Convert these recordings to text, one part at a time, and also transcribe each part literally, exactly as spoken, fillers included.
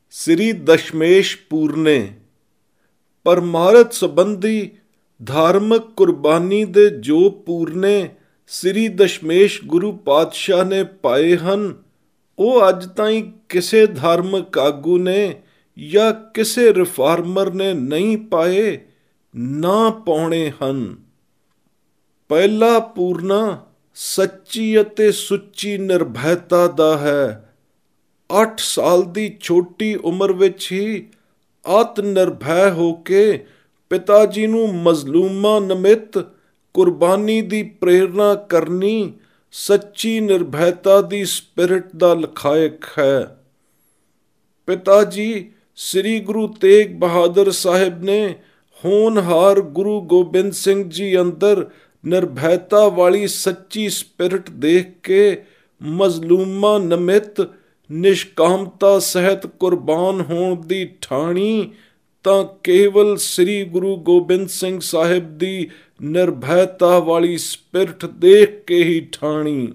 ਸ੍ਰੀ ਦਸ਼ਮੇਸ਼ ਪੂਰਨੇ ਪਰਮਾਰਥ ਸੰਬੰਧੀ ਧਾਰਮਿਕ ਕੁਰਬਾਨੀ ਦੇ ਜੋ ਪੂਰਨੇ ਸ੍ਰੀ ਦਸ਼ਮੇਸ਼ ਗੁਰੂ ਪਾਤਸ਼ਾਹ ਨੇ ਪਾਏ ਹਨ, ਉਹ ਅੱਜ ਤਾਈਂ ਕਿਸੇ ਧਾਰਮਿਕ ਆਗੂ ਨੇ ਜਾਂ ਕਿਸੇ ਰਿਫਾਰਮਰ ਨੇ ਨਹੀਂ ਪਾਏ, ਨਾ ਪਾਉਣੇ ਹਨ। ਪਹਿਲਾ ਪੂਰਨਾ ਸੱਚੀ ਅਤੇ ਸੁੱਚੀ ਨਿਰਭੈਤਾ ਦਾ ਹੈ। ਅੱਠ ਸਾਲ ਦੀ ਛੋਟੀ ਉਮਰ ਵਿੱਚ ਹੀ ਆਤ ਨਿਰਭੈ ਹੋ ਕੇ ਪਿਤਾ ਜੀ ਨੂੰ ਮਜ਼ਲੂਮਾਂ ਨਿਮਿਤ ਕੁਰਬਾਨੀ ਦੀ ਪ੍ਰੇਰਨਾ ਕਰਨੀ ਸੱਚੀ ਨਿਰਭੈਤਾ ਦੀ ਸਪਿਰਿਟ ਦਾ ਲਖਾਇਕ ਹੈ। ਪਿਤਾ ਜੀ ਸ੍ਰੀ ਗੁਰੂ ਤੇਗ ਬਹਾਦਰ ਸਾਹਿਬ ਨੇ ਹੋਣਹਾਰ ਗੁਰੂ ਗੋਬਿੰਦ ਸਿੰਘ ਜੀ ਅੰਦਰ ਨਿਰਭੈਤਾ ਵਾਲੀ ਸੱਚੀ ਸਪਿਰਿਟ ਦੇਖ ਕੇ ਮਜ਼ਲੂਮਾਂ ਨਿਮਿਤ ਨਿਸ਼ਕਾਮਤਾ ਸਹਿਤ ਕੁਰਬਾਨ ਹੋਣ ਦੀ ਠਾਣੀ ਤਾਂ ਕੇਵਲ ਸ੍ਰੀ ਗੁਰੂ ਗੋਬਿੰਦ ਸਿੰਘ ਸਾਹਿਬ ਦੀ ਨਿਰਭੈਤਾ ਵਾਲੀ ਸਪਿਰਿਟ ਦੇਖ ਕੇ ਹੀ ਠਾਣੀ।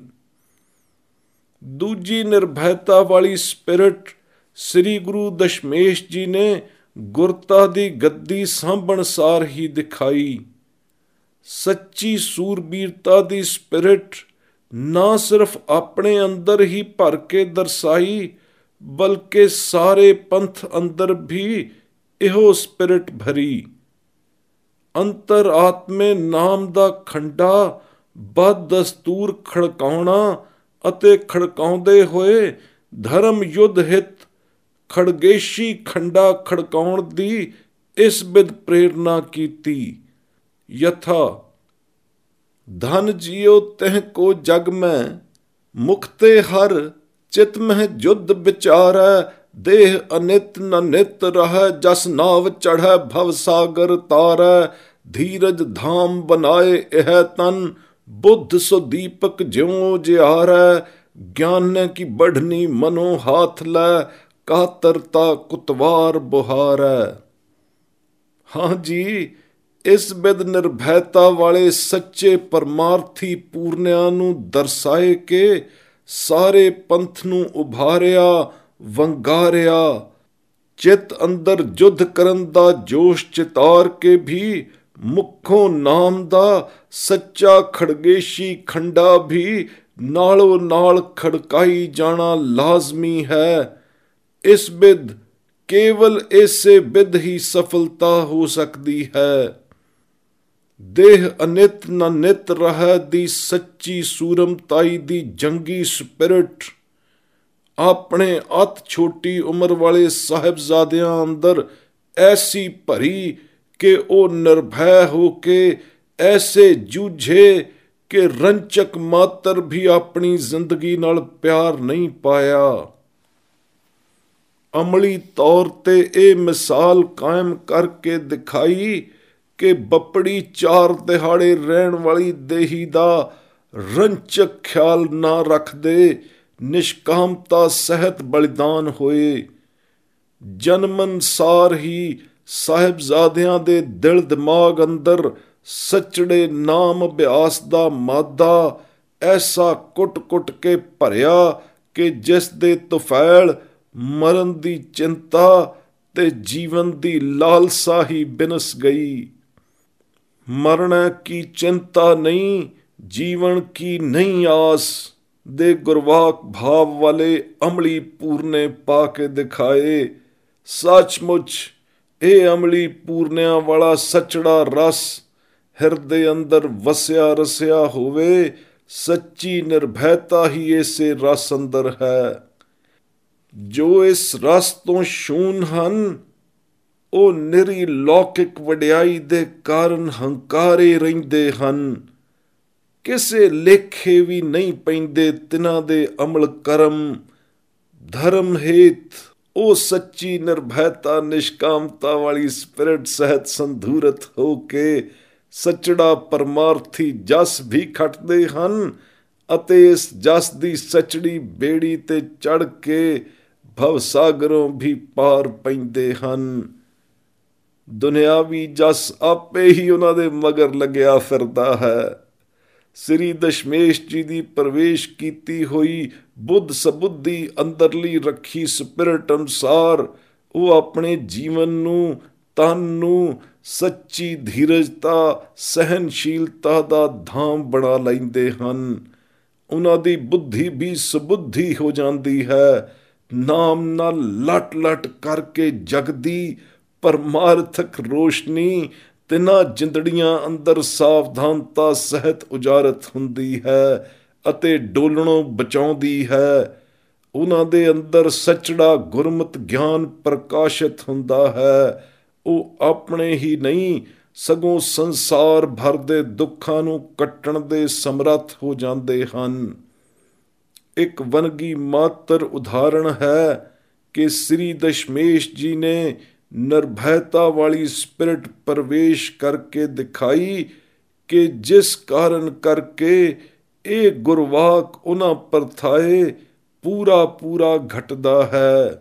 ਦੂਜੀ ਨਿਰਭੈਤਾ ਵਾਲੀ ਸਪਿਰਿਟ ਸ੍ਰੀ ਗੁਰੂ ਦਸ਼ਮੇਸ਼ ਜੀ ਨੇ ਗੁਰਤਾ ਦੀ ਗੱਦੀ ਸਾਂਭਣ ਸਾਰ ਹੀ ਦਿਖਾਈ। ਸੱਚੀ ਸੂਰਬੀਰਤਾ ਦੀ ਸਪਿਰਿਟ ਨਾ ਸਿਰਫ ਆਪਣੇ ਅੰਦਰ ਹੀ ਭਰ ਕੇ ਦਰਸਾਈ, ਬਲਕਿ ਸਾਰੇ ਪੰਥ ਅੰਦਰ ਵੀ ਇਹੋ ਸਪਿਰਿਟ ਭਰੀ। ਅੰਤਰ ਆਤਮੇ ਨਾਮ ਦਾ ਖੰਡਾ ਬਦ ਦਸਤੂਰ ਖੜਕਾਉਣਾ ਅਤੇ ਖੜਕਾਉਂਦੇ ਹੋਏ ਧਰਮ ਯੁੱਧ ਹਿਤ ਖੜਗੇਸ਼ੀ ਖੰਡਾ ਖੜਕਾਉਣ ਦੀ ਇਸ ਬਿਦ ਪ੍ਰੇਰਨਾ ਕੀਤੀ। ਯਥਾ ਧਨ ਜੀਓ ਤਹਿ ਕੋ ਜਗ ਮੈਂ ਮੁਕਤੇ ਹਰ ਚਿਤ ਮਹਿ ਜੁਧ ਵਿਚਾਰੈ ਦੇਹ ਅਨਿਤ ਨ ਨਿਤ ਰਹਿ ਜਸ ਨਾਵ ਚੜ੍ਹੈ ਭਵ ਸਾਗਰ ਤਾਰੈ ਧੀਰਜ ਧਾਮ ਬਨਾਏ ਇਹ ਤਨ ਬੁੱਧ ਸੋ ਦੀਪਕ ਜਿਉ ਜਿਆਰੈ ਗਿਆਨ ਕੀ ਬੜਨੀ ਮਨੋ ਹਾਥ ਲੈ ਕਾਤਰਤਾ ਕੁਤਵਾਰ ਬੁਹਾਰੈ। ਹਾਂ ਜੀ, ਇਸ ਬਿਦ ਨਿਰਭੈਤਾ ਵਾਲੇ ਸੱਚੇ ਪਰਮਾਰਥੀ ਪੂਰਨਿਆਂ ਨੂੰ ਦਰਸਾਏ ਕੇ ਸਾਰੇ ਪੰਥ ਨੂੰ ਉਭਾਰਿਆ ਵੰਗਾਰਿਆ। ਚਿੱਤ ਅੰਦਰ ਜੁੱਧ ਕਰਨ ਦਾ ਜੋਸ਼ ਚਿਤਾਰ ਕੇ ਵੀ ਮੁੱਖੋਂ ਨਾਮ ਦਾ ਸੱਚਾ ਖੜਗੇਸ਼ੀ ਖੰਡਾ ਵੀ ਨਾਲੋਂ ਨਾਲ ਖੜਕਾਈ ਜਾਣਾ ਲਾਜ਼ਮੀ ਹੈ। ਇਸ ਬਿਦ ਕੇਵਲ ਇਸੇ ਬਿਦ ਹੀ ਸਫਲਤਾ ਹੋ ਸਕਦੀ ਹੈ। ਦੇਹ ਅਨਿਤ ਨ ਨਿਤ ਰਹਿ ਦੀ ਸੱਚੀ ਸੂਰਮਤਾਈ ਦੀ ਜੰਗੀ ਸਪਿਰਿਟ ਆਪਣੇ ਅਤ ਛੋਟੀ ਉਮਰ ਵਾਲੇ ਸਾਹਿਬਜ਼ਾਦਿਆਂ ਅੰਦਰ ਐਸੀ ਭਰੀ ਕਿ ਉਹ ਨਿਰਭੈ ਹੋ ਕੇ ਐਸੇ ਜੂਝੇ ਕਿ ਰੰਚਕ ਮਾਤਰ ਵੀ ਆਪਣੀ ਜ਼ਿੰਦਗੀ ਨਾਲ ਪਿਆਰ ਨਹੀਂ ਪਾਇਆ। ਅਮਲੀ ਤੌਰ ਤੇ ਇਹ ਮਿਸਾਲ ਕਾਇਮ ਕਰਕੇ ਦਿਖਾਈ ਕਿ ਬੱਪੜੀ ਚਾਰ ਦਿਹਾੜੇ ਰਹਿਣ ਵਾਲੀ ਦੇਹੀ ਦਾ ਰੰਚਕ ਖਿਆਲ ਨਾ ਰੱਖਦੇ ਨਿਸ਼ਕਾਮਤਾ ਸਹਿਤ ਬਲਿਦਾਨ ਹੋਏ। ਜਨਮਨ ਸਾਰ ਹੀ ਸਾਹਿਬਜ਼ਾਦਿਆਂ ਦੇ ਦਿਲ ਦਿਮਾਗ ਅੰਦਰ ਸੱਚੜੇ ਨਾਮ ਅਭਿਆਸ ਦਾ ਮਾਦਾ ਐਸਾ ਕੁੱਟ-ਕੁੱਟ ਕੇ ਭਰਿਆ ਕਿ ਜਿਸ ਦੇ ਤੁਫੈਲ ਮਰਨ ਦੀ ਚਿੰਤਾ ਤੇ ਜੀਵਨ ਦੀ ਲਾਲਸਾ ਹੀ ਬਿਨਸ ਗਈ। ਮਰਨਾ ਕੀ ਚਿੰਤਾ ਨਹੀਂ, ਜੀਵਨ ਕੀ ਨਹੀਂ ਆਸ ਦੇ ਗੁਰਵਾਕ ਭਾਵ ਵਾਲੇ ਅਮਲੀ ਪੂਰਨੇ ਪਾ ਕੇ ਦਿਖਾਏ। ਸੱਚਮੁੱਚ ਇਹ ਅਮਲੀ ਪੂਰਨਿਆਂ ਵਾਲਾ ਸੱਚੜਾ ਰਸ ਹਿਰਦੇ ਅੰਦਰ ਵਸਿਆ ਰਸਿਆ ਹੋਵੇ। ਸੱਚੀ ਨਿਰਭੈਤਾ ਹੀ ਇਸੇ ਰਸ ਅੰਦਰ ਹੈ। ਜੋ ਇਸ ਰਸ ਤੋਂ ਸ਼ੂਨ ਹਨ, ਉਹ ਨਿਰੀ ਲੌਕਿਕ ਵਡਿਆਈ ਦੇ ਕਾਰਨ ਹੰਕਾਰੇ ਰਹਿੰਦੇ ਹਨ। ਕਿਸੇ ਲੇਖੇ ਵੀ ਨਹੀਂ ਪੈਂਦੇ ਤਿਨਾਂ ਦੇ ਅਮਲ ਕਰਮ। ਧਰਮ ਹੇਤ ਉਹ ਸੱਚੀ ਨਿਰਭੈਤਾ ਨਿਸ਼ਕਾਮਤਾ ਵਾਲੀ ਸਪਿਰਿਟ ਸਹਿਤ ਸੰਧੂਰਤ ਹੋ ਕੇ ਸੱਚੜਾ ਪਰਮਾਰਥੀ ਜਸ ਵੀ ਖੱਟਦੇ ਹਨ ਅਤੇ ਇਸ ਜਸ ਦੀ ਸੱਚੜੀ ਬੇੜੀ ਤੇ ਚੜ੍ਹ ਕੇ ਭਵਸਾਗਰੋਂ ਵੀ ਪਾਰ ਪੈਂਦੇ ਹਨ। ਦੁਨਿਆਵੀ ਜਸ ਆਪੇ ਹੀ ਉਹਨਾਂ ਦੇ ਮਗਰ ਲੱਗਿਆ ਫਿਰਦਾ ਹੈ। ਸ੍ਰੀ ਦਸ਼ਮੇਸ਼ ਜੀ ਦੀ ਪ੍ਰਵੇਸ਼ ਕੀਤੀ ਹੋਈ ਬੁੱਧ ਸਬੁੱਧੀ ਅੰਦਰਲੀ ਰੱਖੀ ਸਪਿਰਟ ਅਨੁਸਾਰ ਉਹ ਆਪਣੇ ਜੀਵਨ ਨੂੰ, ਤਨ ਨੂੰ ਸੱਚੀ ਧੀਰਜਤਾ, ਸਹਿਨਸ਼ੀਲਤਾ ਦਾ ਧਾਮ ਬਣਾ ਲੈਂਦੇ ਹਨ। ਉਹਨਾਂ ਦੀ ਬੁੱਧੀ ਵੀ ਸੁਬੁੱਧੀ ਹੋ ਜਾਂਦੀ ਹੈ। ਨਾਮ ਨਾਲ ਲਟ ਲਟ ਕਰਕੇ ਜਗਦੀ ਪਰਮਾਰਥਕ ਰੋਸ਼ਨੀ ਤਿੰਨਾਂ ਜਿੰਦੜੀਆਂ ਅੰਦਰ ਸਾਵਧਾਨਤਾ ਸਹਿਤ ਉਜਾਰਤ ਹੁੰਦੀ ਹੈ ਅਤੇ ਡੋਲਣੋਂ ਬਚਾਉਂਦੀ ਹੈ। ਉਹਨਾਂ ਦੇ ਅੰਦਰ ਸੱਚੜਾ ਗੁਰਮਤਿ ਗਿਆਨ ਪ੍ਰਕਾਸ਼ਿਤ ਹੁੰਦਾ ਹੈ। ਉਹ ਆਪਣੇ ਹੀ ਨਹੀਂ ਸਗੋਂ ਸੰਸਾਰ ਭਰ ਦੇ ਦੁੱਖਾਂ ਨੂੰ ਕੱਟਣ ਦੇ ਸਮਰੱਥ ਹੋ ਜਾਂਦੇ ਹਨ। ਇੱਕ ਵੰਨਗੀ ਮਾਤਰ ਉਦਾਹਰਣ ਹੈ ਕਿ ਸ੍ਰੀ ਦਸ਼ਮੇਸ਼ ਜੀ ਨੇ ਨਿਰਭੈਤਾ ਵਾਲੀ ਸਪਿਰਟ ਪ੍ਰਵੇਸ਼ ਕਰਕੇ ਦਿਖਾਈ ਕਿ ਜਿਸ ਕਾਰਨ ਕਰਕੇ ਇਹ ਗੁਰਵਾਕ ਉਹਨਾਂ ਪਰਥਾਏ ਪੂਰਾ ਪੂਰਾ ਘਟਦਾ ਹੈ।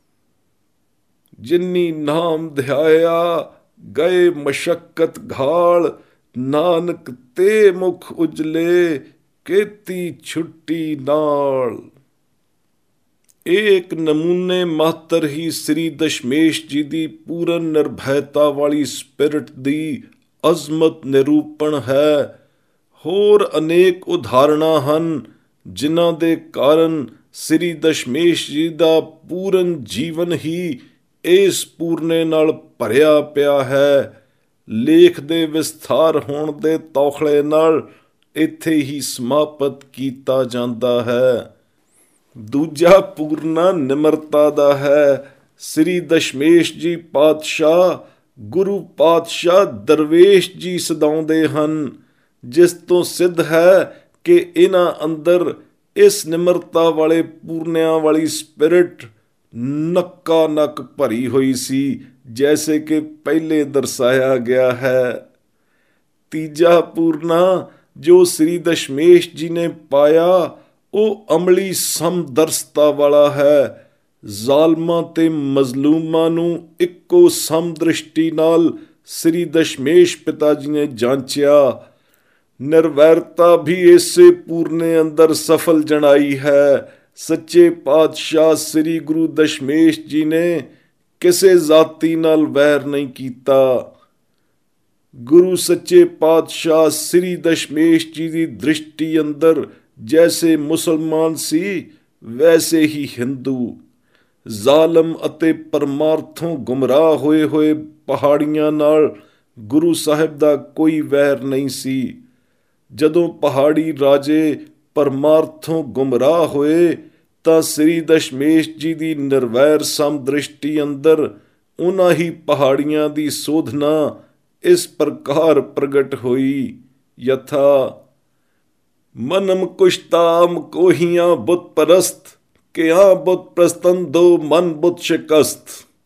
ਜਿਨੀ ਨਾਮ ਧਿਆਇਆ ਗਏ ਮਸ਼ੱਕਤ ਘਾਲ, ਨਾਨਕ ਤੇ ਮੁਖ ਉਜਲੇ ਕੀਤੀ ਛੁੱਟੀ ਨਾਲ। ਇਹ ਇੱਕ ਨਮੂਨੇ ਮਾਤਰ ਹੀ ਸ੍ਰੀ ਦਸ਼ਮੇਸ਼ ਜੀ ਦੀ ਪੂਰਨ ਨਿਰਭੈਤਾ ਵਾਲੀ ਸਪਿਰਟ ਦੀ ਅਜ਼ਮਤ ਨਿਰੂਪਣ ਹੈ। ਹੋਰ ਅਨੇਕ ਉਦਾਹਰਣਾਂ ਹਨ ਜਿਨ੍ਹਾਂ ਦੇ ਕਾਰਨ ਸ੍ਰੀ ਦਸ਼ਮੇਸ਼ ਜੀ ਦਾ ਪੂਰਨ ਜੀਵਨ ਹੀ ਇਸ ਪੂਰਨੇ ਨਾਲ ਭਰਿਆ ਪਿਆ ਹੈ। ਲੇਖ ਦੇ ਵਿਸਥਾਰ ਹੋਣ ਦੇ ਤੌਖਲੇ ਨਾਲ ਇੱਥੇ ਹੀ ਸਮਾਪਤ ਕੀਤਾ ਜਾਂਦਾ ਹੈ। ਦੂਜਾ ਪੂਰਨਾ ਨਿਮਰਤਾ ਦਾ ਹੈ। ਸ੍ਰੀ ਦਸ਼ਮੇਸ਼ ਜੀ ਪਾਤਸ਼ਾਹ ਗੁਰੂ ਪਾਤਸ਼ਾਹ ਦਰਵੇਸ਼ ਜੀ ਸਦਾਉਂਦੇ ਹਨ, ਜਿਸ ਤੋਂ ਸਿੱਧ ਹੈ ਕਿ ਇਹਨਾਂ ਅੰਦਰ ਇਸ ਨਿਮਰਤਾ ਵਾਲੇ ਪੂਰਨਿਆਂ ਵਾਲੀ ਸਪਿਰਟ ਨੱਕਾ ਨੱਕ ਭਰੀ ਹੋਈ ਸੀ, ਜੈਸੇ ਕਿ ਪਹਿਲੇ ਦਰਸਾਇਆ ਗਿਆ ਹੈ। ਤੀਜਾ ਪੂਰਨਾ ਜੋ ਸ੍ਰੀ ਦਸ਼ਮੇਸ਼ ਜੀ ਨੇ ਪਾਇਆ ਉਹ ਅਮਲੀ ਸਮਦਰਸਤਾ ਵਾਲਾ ਹੈ। ਜ਼ਾਲਮਾਂ ਤੇ ਮਜ਼ਲੂਮਾਂ ਨੂੰ ਇੱਕੋ ਸਮਦ੍ਰਿਸ਼ਟੀ ਨਾਲ ਸ੍ਰੀ ਦਸ਼ਮੇਸ਼ ਪਿਤਾ ਜੀ ਨੇ ਜਾਂਚਿਆ। ਨਿਰਵੈਰਤਾ ਵੀ ਇਸੇ ਪੂਰਨੇ ਅੰਦਰ ਸਫਲ ਜਣਾਈ ਹੈ। ਸੱਚੇ ਪਾਤਸ਼ਾਹ ਸ੍ਰੀ ਗੁਰੂ ਦਸ਼ਮੇਸ਼ ਜੀ ਨੇ ਕਿਸੇ ਜ਼ਾਤੀ ਨਾਲ ਵੈਰ ਨਹੀਂ ਕੀਤਾ। ਗੁਰੂ ਸੱਚੇ ਪਾਤਸ਼ਾਹ ਸ੍ਰੀ ਦਸ਼ਮੇਸ਼ ਜੀ ਦੀ ਦ੍ਰਿਸ਼ਟੀ ਅੰਦਰ ਜੈਸੇ ਮੁਸਲਮਾਨ ਸੀ ਵੈਸੇ ਹੀ ਹਿੰਦੂ। ਜ਼ਾਲਮ ਅਤੇ ਪਰਮਾਰਥੋਂ ਗੁੰਮਰਾਹ ਹੋਏ ਹੋਏ ਪਹਾੜੀਆਂ ਨਾਲ ਗੁਰੂ ਸਾਹਿਬ ਦਾ ਕੋਈ ਵੈਰ ਨਹੀਂ ਸੀ। ਜਦੋਂ ਪਹਾੜੀ ਰਾਜੇ ਪਰਮਾਰਥੋਂ ਗੁੰਮਰਾਹ ਹੋਏ ਤਾਂ ਸ੍ਰੀ ਦਸ਼ਮੇਸ਼ ਜੀ ਦੀ ਨਿਰਵੈਰ ਸਮਦ੍ਰਿਸ਼ਟੀ ਅੰਦਰ ਉਹਨਾਂ ਹੀ ਪਹਾੜੀਆਂ ਦੀ ਸੋਧਨਾ ਇਸ ਪ੍ਰਕਾਰ ਪ੍ਰਗਟ ਹੋਈ। ਯਥਾ ਮਨਮ ਕੁਸ਼ਤਾਮ ਕੋਹੀਆਂ ਬੁੱਤ ਪਰਸਤ, ਕਿਆ ਬੁੱਤ ਪ੍ਰਸਤਨ ਦੋ ਮਨ ਬੁੱਤ ਸ਼ਿਕਸਤ।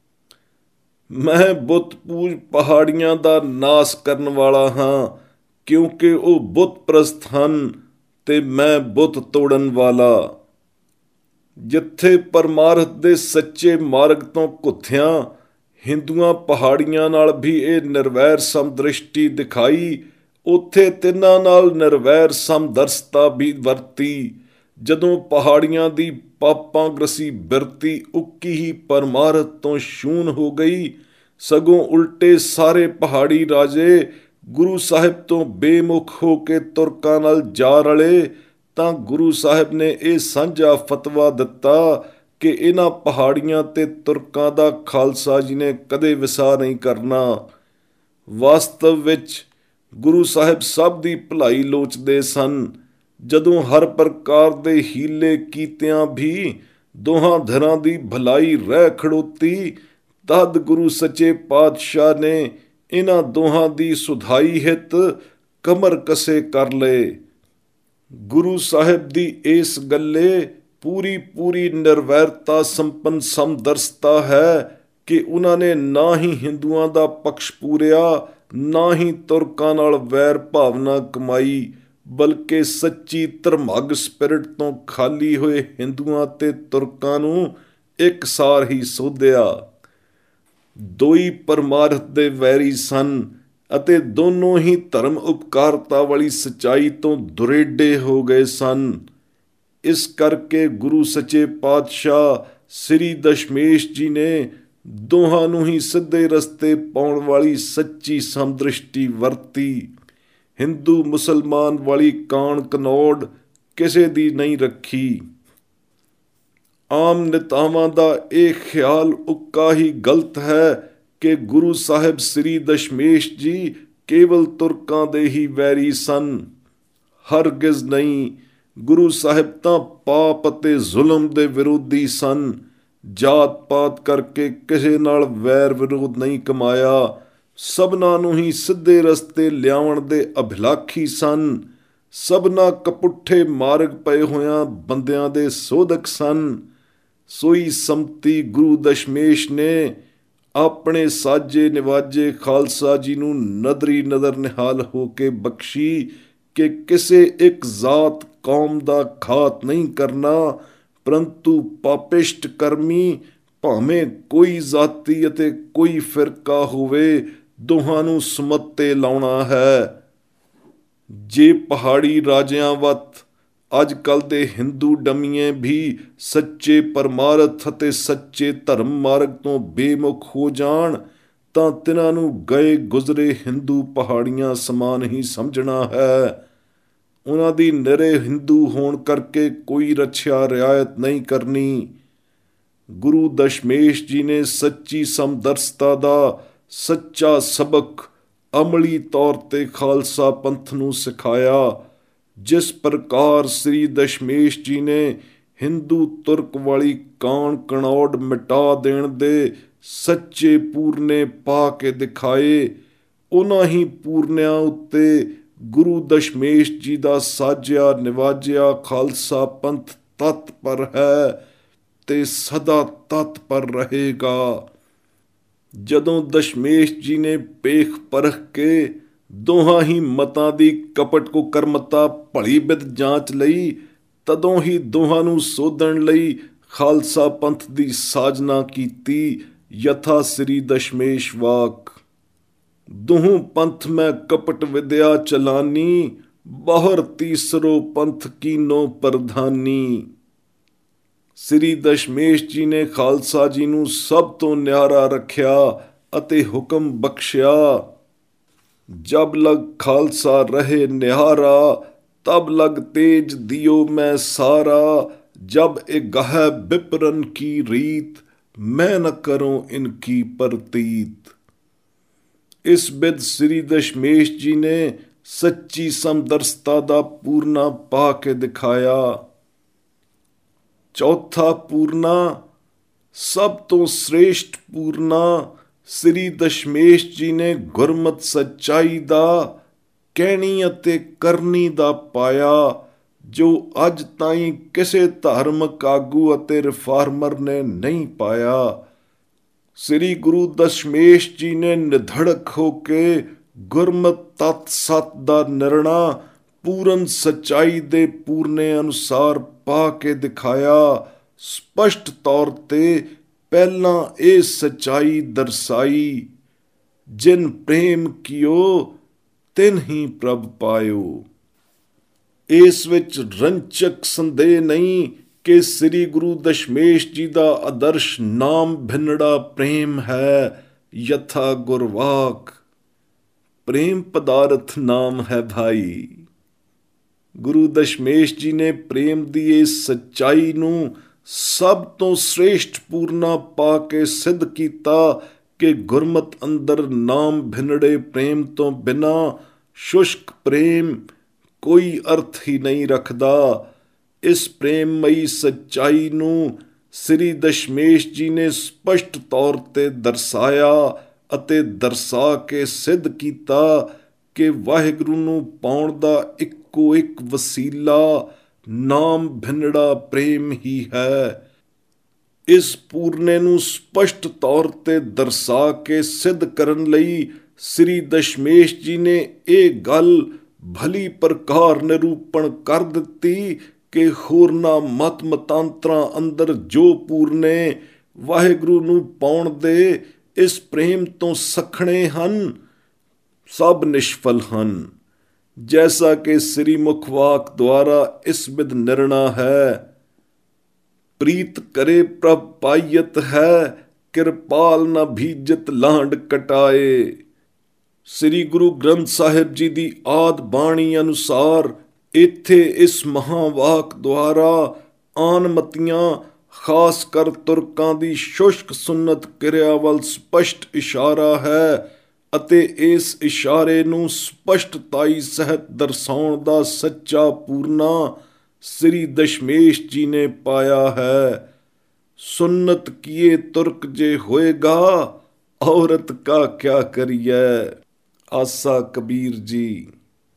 ਮੈਂ ਬੁੱਤ ਪੂਜ ਪਹਾੜੀਆਂ ਦਾ ਨਾਸ ਕਰਨ ਵਾਲਾ ਹਾਂ, ਕਿਉਂਕਿ ਉਹ ਬੁੱਤ ਪ੍ਰਸਤ ਹਨ ਤੇ ਮੈਂ ਬੁੱਤ ਤੋੜਨ ਵਾਲਾ। ਜਿੱਥੇ ਪਰਮਾਰਥ ਦੇ ਸੱਚੇ ਮਾਰਗ ਤੋਂ ਘੁੱਥਿਆਂ ਹਿੰਦੂਆਂ ਪਹਾੜੀਆਂ ਨਾਲ ਵੀ ਇਹ ਨਿਰਵੈਰ ਸਮਦ੍ਰਿਸ਼ਟੀ ਦਿਖਾਈ, ਉੱਥੇ ਤਿੰਨਾਂ ਨਾਲ ਨਿਰਵੈਰ ਸਮਦਰਸਤਾ ਵੀ ਵਰਤੀ। ਜਦੋਂ ਪਹਾੜੀਆਂ ਦੀ ਪਾਪਾਂ ਗ੍ਰਸੀ ਬਿਰਤੀ ਉੱਕੀ ਹੀ ਪਰਮਾਰਥ ਤੋਂ ਸ਼ੂਨ ਹੋ ਗਈ, ਸਗੋਂ ਉਲਟੇ ਸਾਰੇ ਪਹਾੜੀ ਰਾਜੇ ਗੁਰੂ ਸਾਹਿਬ ਤੋਂ ਬੇਮੁਖ ਹੋ ਕੇ ਤੁਰਕਾਂ ਨਾਲ ਜਾ ਰਲੇ, ਤਾਂ ਗੁਰੂ ਸਾਹਿਬ ਨੇ ਇਹ ਸਾਂਝਾ ਫਤਵਾ ਦਿੱਤਾ ਕਿ ਇਹਨਾਂ ਪਹਾੜੀਆਂ ਤੇ ਤੁਰਕਾਂ ਦਾ ਖਾਲਸਾ ਜੀ ਨੇ ਕਦੇ ਵਿਸਾ ਨਹੀਂ ਕਰਨਾ। ਵਾਸਤਵ ਵਿੱਚ ਗੁਰੂ ਸਾਹਿਬ ਸਭ ਦੀ ਭਲਾਈ ਲੋਚਦੇ ਸਨ। ਜਦੋਂ ਹਰ ਪ੍ਰਕਾਰ ਦੇ ਹੀਲੇ ਕੀਤਿਆਂ ਵੀ ਦੋਹਾਂ ਧਿਰਾਂ ਦੀ ਭਲਾਈ ਰਹਿ ਖੜੋਤੀ, ਤਦ ਗੁਰੂ ਸੱਚੇ ਪਾਤਸ਼ਾਹ ਨੇ ਇਹਨਾਂ ਦੋਹਾਂ ਦੀ ਸੁਧਾਈ ਹਿਤ ਕਮਰ ਕਸੇ ਕਰ ਲਏ। ਗੁਰੂ ਸਾਹਿਬ ਦੀ ਇਸ ਗੱਲੇ ਪੂਰੀ ਪੂਰੀ ਨਿਰਵੈਰਤਾ ਸੰਪੰਨ ਸਮਦਰਸਤਾ ਹੈ ਕਿ ਉਹਨਾਂ ਨੇ ਨਾ ਹੀ ਹਿੰਦੂਆਂ ਦਾ ਪਕਸ਼ ਪੂਰਿਆ, ਨਾ ਹੀ ਤੁਰਕਾਂ ਨਾਲ ਵੈਰ ਭਾਵਨਾ ਕਮਾਈ, ਬਲਕਿ ਸੱਚੀ ਧਰਮੱਗ ਸਪਿਰਟ ਤੋਂ ਖਾਲੀ ਹੋਏ ਹਿੰਦੂਆਂ ਤੇ ਤੁਰਕਾਂ ਨੂੰ ਇੱਕਸਾਰ ਹੀ ਸੋਧਿਆ। ਦੋਈ ਪਰਮਾਰਥ ਦੇ ਵੈਰੀ ਸਨ ਅਤੇ ਦੋਨੋਂ ਹੀ ਧਰਮ ਉਪਕਾਰਤਾ ਵਾਲੀ ਸੱਚਾਈ ਤੋਂ ਦੁਰੇਡੇ ਹੋ ਗਏ ਸਨ। ਇਸ ਕਰਕੇ ਗੁਰੂ ਸੱਚੇ ਪਾਤਸ਼ਾਹ ਸ੍ਰੀ ਦਸ਼ਮੇਸ਼ ਜੀ ਨੇ ਦੋਹਾਂ ਨੂੰ ਹੀ ਸਿੱਧੇ ਰਸਤੇ ਪਾਉਣ ਵਾਲੀ ਸੱਚੀ ਸਮਦ੍ਰਿਸ਼ਟੀ ਵਰਤੀ। ਹਿੰਦੂ ਮੁਸਲਮਾਨ ਵਾਲੀ ਕਾਣ ਕਨੌੜ ਕਿਸੇ ਦੀ ਨਹੀਂ ਰੱਖੀ। ਆਮ ਨੇਤਾਵਾਂ ਦਾ ਇਹ ਖਿਆਲ ਉੱਕਾ ਹੀ ਗਲਤ ਹੈ ਕਿ ਗੁਰੂ ਸਾਹਿਬ ਸ੍ਰੀ ਦਸ਼ਮੇਸ਼ ਜੀ ਕੇਵਲ ਤੁਰਕਾਂ ਦੇ ਹੀ ਵੈਰੀ ਸਨ। ਹਰਗਿਜ਼ ਨਹੀਂ, ਗੁਰੂ ਸਾਹਿਬ ਤਾਂ ਪਾਪ ਅਤੇ ਜ਼ੁਲਮ ਦੇ ਵਿਰੋਧੀ ਸਨ। ਜਾਤ ਪਾਤ ਕਰਕੇ ਕਿਸੇ ਨਾਲ ਵੈਰ ਵਿਰੋਧ ਨਹੀਂ ਕਮਾਇਆ, ਸਭਨਾਂ ਨੂੰ ਹੀ ਸਿੱਧੇ ਰਸਤੇ ਲਿਆਉਣ ਦੇ ਅਭਿਲਾਖੀ ਸਨ। ਸਭਨਾਂ ਕਪੁੱਠੇ ਮਾਰਗ ਪਏ ਹੋਇਆਂ ਬੰਦਿਆਂ ਦੇ ਸੋਧਕ ਸਨ। ਸੋਈ ਸੰਮਤੀ ਗੁਰੂ ਦਸ਼ਮੇਸ਼ ਨੇ ਆਪਣੇ ਸਾਜੇ ਨਿਵਾਜੇ ਖਾਲਸਾ ਜੀ ਨੂੰ ਨਦਰੀ ਨਦਰ ਨਿਹਾਲ ਹੋ ਕੇ ਬਖਸ਼ੀ ਕਿ ਕਿਸੇ ਇੱਕ ਜ਼ਾਤ ਕੌਮ ਦਾ ਘਾਤ ਨਹੀਂ ਕਰਨਾ, ਪਰੰਤੂ ਪਾਪਿਸ਼ਟ ਕਰਮੀ ਭਾਵੇਂ ਕੋਈ ਜ਼ਾਤੀ ਅਤੇ ਕੋਈ ਫਿਰਕਾ ਹੋਵੇ, ਦੋਹਾਂ ਨੂੰ ਸਮੱਤੇ ਲਾਉਣਾ ਹੈ। ਜੇ ਪਹਾੜੀ ਰਾਜਿਆਂ ਵੱਤ ਅੱਜ ਕੱਲ੍ਹ ਦੇ ਹਿੰਦੂ ਡਮੀਏ ਵੀ ਸੱਚੇ ਪਰਮਾਰਥ ਅਤੇ ਸੱਚੇ ਧਰਮ ਮਾਰਗ ਤੋਂ ਬੇਮੁਖ ਹੋ ਜਾਣ ਤਾਂ ਤਿਨਾਂ ਨੂੰ ਗਏ ਗੁਜ਼ਰੇ ਹਿੰਦੂ ਪਹਾੜੀਆਂ ਸਮਾਨ ਹੀ ਸਮਝਣਾ ਹੈ। ਉਹਨਾਂ ਦੀ ਨਿਰੇ ਹਿੰਦੂ ਹੋਣ ਕਰਕੇ ਕੋਈ ਰੱਛਿਆ ਰਿਆਇਤ ਨਹੀਂ ਕਰਨੀ। ਗੁਰੂ ਦਸ਼ਮੇਸ਼ ਜੀ ਨੇ ਸੱਚੀ ਸਮਦਰਸਤਾ ਦਾ ਸੱਚਾ ਸਬਕ ਅਮਲੀ ਤੌਰ ਤੇ ਖਾਲਸਾ ਪੰਥ ਨੂੰ ਸਿਖਾਇਆ। ਜਿਸ ਪ੍ਰਕਾਰ ਸ੍ਰੀ ਦਸ਼ਮੇਸ਼ ਜੀ ਨੇ ਹਿੰਦੂ ਤੁਰਕ ਵਾਲੀ ਕਾਣ ਕਣੌੜ ਮਿਟਾ ਦੇਣ ਦੇ ਸੱਚੇ ਪੂਰਨੇ ਪਾ ਕੇ ਦਿਖਾਏ, ਉਹਨਾਂ ਹੀ ਪੂਰਨਿਆਂ ਉੱਤੇ ਗੁਰੂ ਦਸ਼ਮੇਸ਼ ਜੀ ਦਾ ਸਾਜਿਆ ਨਿਵਾਜਿਆ ਖਾਲਸਾ ਪੰਥ ਤਤਪਰ ਹੈ ਤੇ ਸਦਾ ਤਤਪਰ ਰਹੇਗਾ। ਜਦੋਂ ਦਸ਼ਮੇਸ਼ ਜੀ ਨੇ ਪੇਖ ਪਰਖ ਕੇ ਦੋਹਾਂ ਹੀ ਮਤਾਂ ਦੀ ਕਪਟ ਕੁਕਰਮਤਾ ਭਲੀ ਬਿਧ ਜਾਂਚ ਲਈ, ਤਦੋਂ ਹੀ ਦੋਹਾਂ ਨੂੰ ਸੋਧਣ ਲਈ ਖਾਲਸਾ ਪੰਥ ਦੀ ਸਾਜਨਾ ਕੀਤੀ। ਯਥਾ ਸ੍ਰੀ ਦਸ਼ਮੇਸ਼ ਵਾਕ, ਦੁਹੂੰ ਪੰਥ ਮੈਂ ਕਪਟ ਵਿਦਿਆ ਚਲਾਨੀ, ਬਾਹਰ ਤੀਸਰੋ ਪੰਥ ਕੀਨੋ ਪ੍ਰਧਾਨੀ। ਸ੍ਰੀ ਦਸ਼ਮੇਸ਼ ਜੀ ਨੇ ਖਾਲਸਾ ਜੀ ਨੂੰ ਸਭ ਤੋਂ ਨਿਆਰਾ ਰੱਖਿਆ ਅਤੇ ਹੁਕਮ ਬਖਸ਼ਿਆ, ਜਬ ਲਗ ਖਾਲਸਾ ਰਹੇ ਨਿਹਾਰਾ, ਤਬ ਲਗ ਤੇਜ ਦਿਓ ਮੈਂ ਸਾਰਾ, ਜਬ ਇਗਹ ਬਿਪਰਨ ਕੀ ਰੀਤ, ਮੈਂ ਨ ਕਰੂੰ ਇਨਕੀ ਪ੍ਰਤੀਤ। ਇਸ ਬਿਧ ਸ੍ਰੀ ਦਸ਼ਮੇਸ਼ ਜੀ ਨੇ ਸੱਚੀ ਸਮਦਰਸਤਾ ਦਾ ਪੂਰਨਾ ਪਾ ਕੇ ਦਿਖਾਇਆ। ਚੌਥਾ ਪੂਰਨਾ, ਸਭ ਤੋਂ ਸ੍ਰੇਸ਼ਟ ਪੂਰਨਾ, ਸ੍ਰੀ ਦਸ਼ਮੇਸ਼ ਜੀ ਨੇ ਗੁਰਮਤ ਸੱਚਾਈ ਦਾ ਕਹਿਣੀ ਅਤੇ ਕਰਨੀ ਦਾ ਪਾਇਆ, ਜੋ ਅੱਜ ਤਾਈਂ ਕਿਸੇ ਧਾਰਮਿਕ ਆਗੂ ਅਤੇ ਰਿਫਾਰਮਰ ਨੇ ਨਹੀਂ ਪਾਇਆ। ਸ੍ਰੀ ਗੁਰੂ ਦਸ਼ਮੇਸ਼ ਜੀ ਨੇ ਨਿਧੜਕ ਹੋ ਕੇ ਗੁਰਮਤ ਤਤ ਸਤ ਦਾ ਨਿਰਣਾ ਪੂਰਨ ਸੱਚਾਈ ਦੇ ਪੂਰਨੇ ਅਨੁਸਾਰ ਪਾ ਕੇ ਦਿਖਾਇਆ। ਸਪਸ਼ਟ ਤੌਰ ਤੇ ਪਹਿਲਾਂ ਇਹ ਸੱਚਾਈ ਦਰਸਾਈ, ਜਿਨ ਪ੍ਰੇਮ ਕੀਓ ਤਿਨ ਹੀ ਪ੍ਰਭ ਪਾਇਓ। ਇਸ ਵਿੱਚ ਰੰਚਕ ਸੰਦੇਹ ਨਹੀਂ ਕਿ ਸ੍ਰੀ ਗੁਰੂ ਦਸ਼ਮੇਸ਼ ਜੀ ਦਾ ਆਦਰਸ਼ ਨਾਮ ਭਿੰਨੜਾ ਪ੍ਰੇਮ ਹੈ। ਯਥਾ ਗੁਰਵਾਕ, ਪ੍ਰੇਮ ਪਦਾਰਥ ਨਾਮ ਹੈ ਭਾਈ। ਗੁਰੂ ਦਸ਼ਮੇਸ਼ ਜੀ ਨੇ ਪ੍ਰੇਮ ਦੀ ਇਸ ਸੱਚਾਈ ਨੂੰ ਸਭ ਤੋਂ ਸ੍ਰੇਸ਼ਟ ਪੂਰਨਾ ਪਾ ਕੇ ਸਿੱਧ ਕੀਤਾ ਕਿ ਗੁਰਮਤ ਅੰਦਰ ਨਾਮ ਭਿੰਨੜੇ ਪ੍ਰੇਮ ਤੋਂ ਬਿਨਾ ਸ਼ੁਸ਼ਕ ਪ੍ਰੇਮ ਕੋਈ ਅਰਥ ਹੀ ਨਹੀਂ ਰੱਖਦਾ। ਇਸ ਪ੍ਰੇਮਮਈ ਸੱਚਾਈ ਨੂੰ ਸ੍ਰੀ ਦਸ਼ਮੇਸ਼ ਜੀ ਨੇ ਸਪਸ਼ਟ ਤੌਰ ਤੇ ਦਰਸਾਇਆ ਅਤੇ ਦਰਸਾ ਕੇ ਸਿੱਧ ਕੀਤਾ ਕਿ ਵਾਹਿਗੁਰੂ ਨੂੰ ਪਾਉਣ ਦਾ ਇੱਕੋ ਇੱਕ ਵਸੀਲਾ ਨਾਮ ਭਿੰਨੜਾ ਪ੍ਰੇਮ ਹੀ ਹੈ। ਇਸ ਪੂਰਨੇ ਨੂੰ ਸਪਸ਼ਟ ਤੌਰ ਤੇ ਦਰਸਾ ਕੇ ਸਿੱਧ ਕਰਨ ਲਈ ਸ੍ਰੀ ਦਸ਼ਮੇਸ਼ ਜੀ ਨੇ ਇਹ ਗੱਲ ਭਲੀ ਪ੍ਰਕਾਰ ਨਿਰੂਪਣ ਕਰ ਦਿੱਤੀ ਕਿ ਹੋਰਨਾਂ ਮਤ ਮਤਾਂਤਰਾਂ ਅੰਦਰ ਜੋ ਪੂਰਨੇ ਵਾਹਿਗੁਰੂ ਨੂੰ ਪਾਉਣ ਦੇ ਇਸ ਪ੍ਰੇਮ ਤੋਂ ਸਖਣੇ ਹਨ, ਸਭ ਨਿਸ਼ਫਲ ਹਨ। ਜੈਸਾ ਕਿ ਸ੍ਰੀ ਮੁਖਵਾਕ ਦੁਆਰਾ ਇਸ ਬਿਦ ਨਿਰਣਾ ਹੈ। ਪ੍ਰੀਤ ਕਰੇ ਪ੍ਰਭ ਪਾਈਅਤ ਹੈ, ਕਿਰਪਾਲ ਨਾ ਭੀਜਤ ਲਾਂਡ ਕਟਾਏ। ਸ੍ਰੀ ਗੁਰੂ ਗ੍ਰੰਥ ਸਾਹਿਬ ਜੀ ਦੀ ਆਦ ਬਾਣੀ ਅਨੁਸਾਰ ਇੱਥੇ ਇਸ ਮਹਾਵਾਕ ਦੁਆਰਾ ਆਨਮਤੀਆਂ, ਖਾਸ ਕਰ ਤੁਰਕਾਂ ਦੀ ਸ਼ੁਸ਼ਕ ਸੁੰਨਤ ਕਿਰਿਆ ਵੱਲ ਸਪਸ਼ਟ ਇਸ਼ਾਰਾ ਹੈ ਅਤੇ ਇਸ ਇਸ਼ਾਰੇ ਨੂੰ ਸਪਸ਼ਟਤਾਈ ਸਹਿਤ ਦਰਸਾਉਣ ਦਾ ਸੱਚਾ ਪੂਰਨਾ ਸ੍ਰੀ ਦਸ਼ਮੇਸ਼ ਜੀ ਨੇ ਪਾਇਆ ਹੈ। ਸੁੰਨਤ ਕੀਏ ਤੁਰਕ ਜੇ ਹੋਏਗਾ, ਔਰਤ ਕਾ ਕਿਆ ਕਰੀਏ। ਆਸਾ ਕਬੀਰ ਜੀ।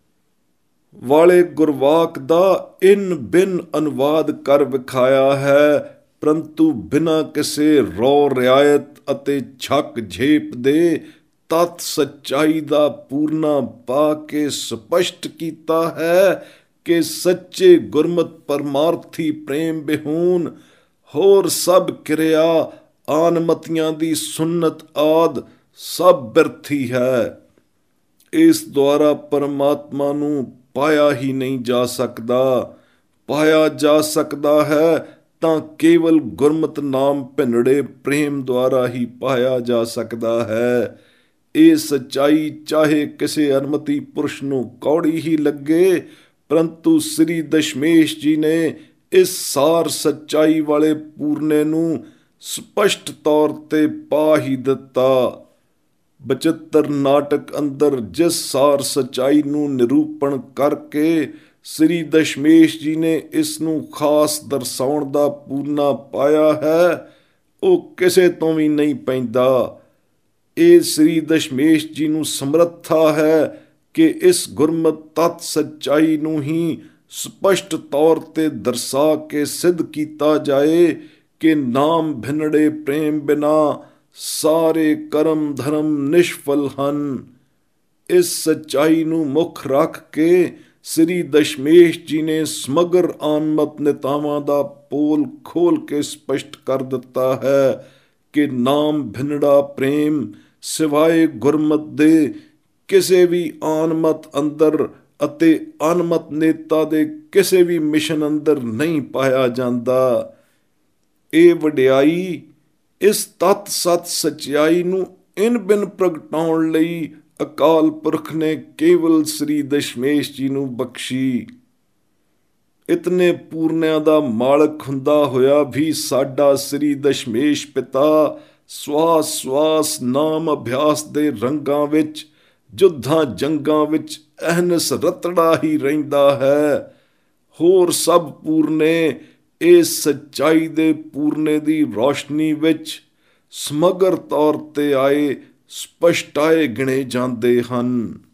ਵਾਲੇ ਗੁਰਵਾਕ ਦਾ ਇਨ ਬਿਨ ਅਨੁਵਾਦ ਕਰ ਵਿਖਾਇਆ ਹੈ, ਪਰੰਤੂ ਬਿਨਾਂ ਕਿਸੇ ਰੌ ਰਿਆਇਤ ਅਤੇ ਛੱਕ ਝੇਪ ਦੇ ਤਤ ਸੱਚਾਈ ਦਾ ਪੂਰਨਾ ਪਾ ਕੇ ਸਪਸ਼ਟ ਕੀਤਾ ਹੈ ਕਿ ਸੱਚੇ ਗੁਰਮਤ ਪਰਮਾਰਥੀ ਪ੍ਰੇਮ ਬਿਹੂਨ ਹੋਰ ਸਭ ਕਿਰਿਆ ਆਨਮਤੀਆਂ ਦੀ ਸੁੰਨਤ ਆਦ ਸਭ ਬਿਰਥੀ ਹੈ। ਇਸ ਦੁਆਰਾ ਪਰਮਾਤਮਾ ਨੂੰ ਪਾਇਆ ਹੀ ਨਹੀਂ ਜਾ ਸਕਦਾ। ਪਾਇਆ ਜਾ ਸਕਦਾ ਹੈ ਤਾਂ ਕੇਵਲ ਗੁਰਮਤ ਨਾਮ ਭਿੰਨੜੇ ਪ੍ਰੇਮ ਦੁਆਰਾ ਹੀ ਪਾਇਆ ਜਾ ਸਕਦਾ ਹੈ। ਇਹ ਸੱਚਾਈ ਚਾਹੇ ਕਿਸੇ ਅਨਮਤੀ ਪੁਰਸ਼ ਨੂੰ ਕੌੜੀ ਹੀ ਲੱਗੇ, ਪਰੰਤੂ ਸ੍ਰੀ ਦਸ਼ਮੇਸ਼ ਜੀ ਨੇ ਇਸ ਸਾਰ ਸੱਚਾਈ ਵਾਲੇ ਪੂਰਨੇ ਨੂੰ ਸਪਸ਼ਟ ਤੌਰ ਤੇ ਪਾ ਹੀ ਦਿੱਤਾ। ਬਚਿੱਤਰ ਨਾਟਕ ਅੰਦਰ ਜਿਸ ਸਾਰ ਸੱਚਾਈ ਨੂੰ ਨਿਰੂਪਣ ਕਰਕੇ ਸ੍ਰੀ ਦਸ਼ਮੇਸ਼ ਜੀ ਨੇ ਇਸ ਨੂੰ ਖਾਸ ਦਰਸਾਉਣ ਦਾ ਪੂਰਨਾ ਪਾਇਆ ਹੈ, ਉਹ ਕਿਸੇ ਤੋਂ ਵੀ ਨਹੀਂ ਪੈਂਦਾ। ਇਹ ਸ੍ਰੀ ਦਸ਼ਮੇਸ਼ ਜੀ ਨੂੰ ਸਮਰੱਥਾ ਹੈ ਕਿ ਇਸ ਗੁਰਮਤ ਤਤ ਸੱਚਾਈ ਨੂੰ ਹੀ ਸਪਸ਼ਟ ਤੌਰ ਤੇ ਦਰਸਾ ਕੇ ਸਿੱਧ ਕੀਤਾ ਜਾਏ ਕਿ ਨਾਮ ਭਿੰਨੜੇ ਪ੍ਰੇਮ ਬਿਨਾ ਸਾਰੇ ਕਰਮ ਧਰਮ ਨਿਸ਼ਫਲ ਹਨ। ਇਸ ਸੱਚਾਈ ਨੂੰ ਮੁੱਖ ਰੱਖ ਕੇ ਸ੍ਰੀ ਦਸ਼ਮੇਸ਼ ਜੀ ਨੇ ਸਮਗਰ ਆਨਮਤ ਨਿਤਾਵਾਂ ਦਾ ਪੋਲ ਖੋਲ ਕੇ ਸਪਸ਼ਟ ਕਰ ਦਿੱਤਾ ਹੈ ਕਿ ਨਾਮ ਭਿੰਨੜਾ ਪ੍ਰੇਮ ਸਿਵਾਏ ਗੁਰਮਤ ਦੇ ਕਿਸੇ ਵੀ ਆਨਮਤ ਅੰਦਰ ਅਤੇ ਅਨਮਤ ਨੇਤਾ ਦੇ ਕਿਸੇ ਵੀ ਮਿਸ਼ਨ ਅੰਦਰ ਨਹੀਂ ਪਾਇਆ ਜਾਂਦਾ। ਇਹ ਵਡਿਆਈ ਇਸ ਤਤ ਸਤ ਸਚਾਈ ਨੂੰ ਇਨ ਬਿਨ ਪ੍ਰਗਟਾਉਣ ਲਈ ਅਕਾਲ ਪੁਰਖ ਨੇ ਕੇਵਲ ਸ੍ਰੀ ਦਸ਼ਮੇਸ਼ ਜੀ ਨੂੰ ਬਖਸ਼ੀ। ਇਤਨੇ ਪੂਰਨਿਆਂ ਦਾ ਮਾਲਕ ਹੁੰਦਾ ਹੋਇਆ ਵੀ ਸਾਡਾ ਸ੍ਰੀ ਦਸ਼ਮੇਸ਼ ਪਿਤਾ ਸਵਾਸ ਸਵਾਸ ਨਾਮ ਅਭਿਆਸ ਦੇ ਰੰਗਾਂ ਵਿੱਚ, ਯੁੱਧਾਂ ਜੰਗਾਂ ਵਿੱਚ ਅਹਨਸ ਰਤੜਾ ਹੀ ਰਹਿੰਦਾ ਹੈ। ਹੋਰ ਸਭ ਪੂਰਨੇ ਇਸ ਸੱਚਾਈ ਦੇ ਪੂਰਨੇ ਦੀ ਰੌਸ਼ਨੀ ਵਿੱਚ ਸਮਗਰ ਤੌਰ ਤੇ ਆਏ ਸਪਸ਼ਟਾਏ ਗਿਣੇ ਜਾਂਦੇ ਹਨ।